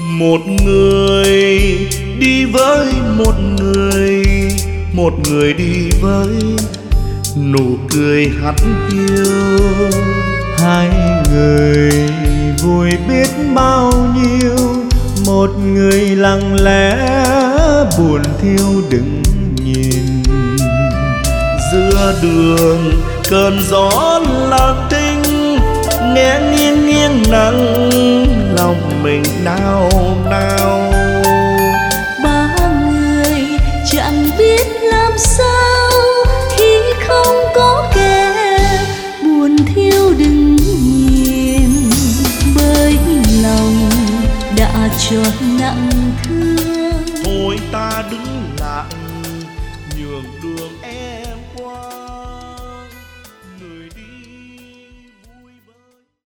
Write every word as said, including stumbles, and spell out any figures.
Một người đi với một người, một người đi với nụ cười hắt hiu. Hai người vui biết bao nhiêu, một người lặng lẽ buồn thiêu đừng nhìn. Giữa đường cơn gió lặng thinh, nghe nghiêng nghiêng nắng lòng mình nao nao. Ba người chẳng biết làm sao khi không có kẻ buồn thiêu đừng nhìn, bởi lòng đã cho nặng thương. Thôi ta đứng